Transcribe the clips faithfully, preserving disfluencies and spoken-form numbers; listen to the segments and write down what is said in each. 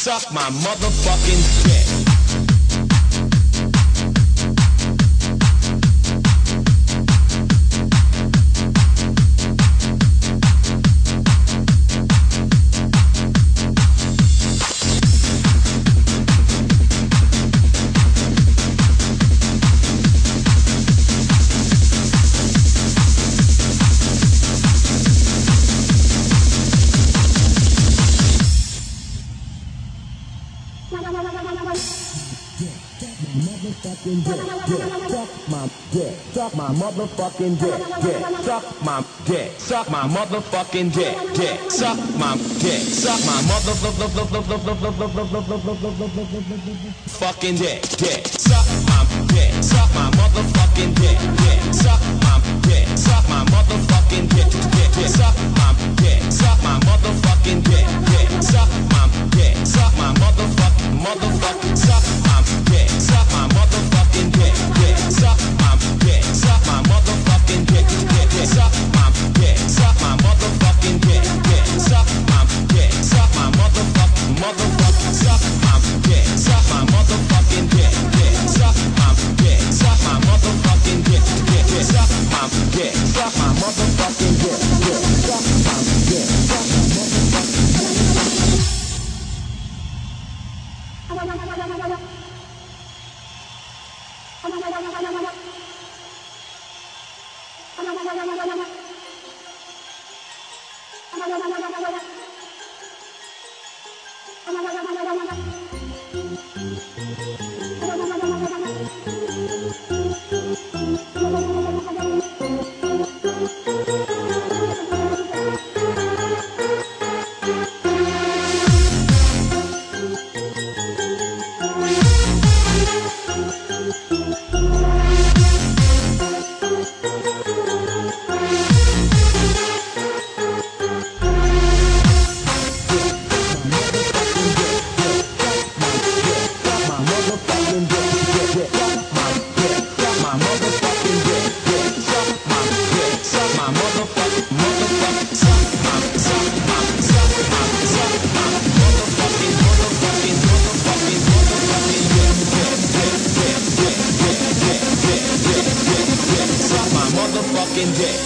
suck my motherfucking dick. Motherfucking dick, dick, suck my dick, suck my motherfucking dick, dick, suck my dick, suck my motherfucking dick, dick, suck my dick, suck my motherfucking dick, dick, suck my dick, suck my motherfucking dick, dick, suck my dick, suck my motherfucking dick, dick, dick, suck my dick, suck my motherfucking dick, dick, suck my dick, suck my motherfucking motherfucking suck my dick, suck my motherfucking dick, dick, suck my dick, suck my motherfucking dick, dick, dick, suck my dick, suck my motherfucking dick, dick, suck my dick, suck my motherfucking motherfucking suck my dick, suck my motherfucking dick, dick, suck my dick, suck my motherfucking dick, dick, dick, suck my dick, suck my motherfucking dick, dick, suck my dick, suck my motherfucking dick.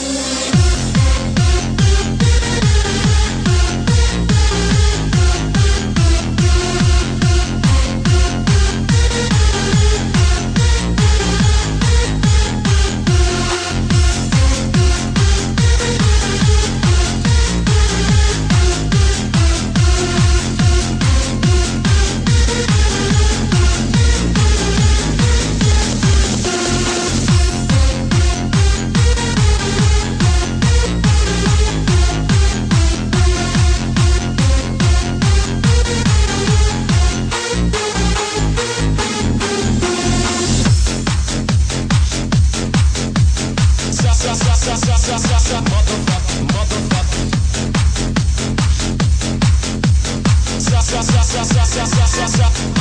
Motherfucker, motherfucker.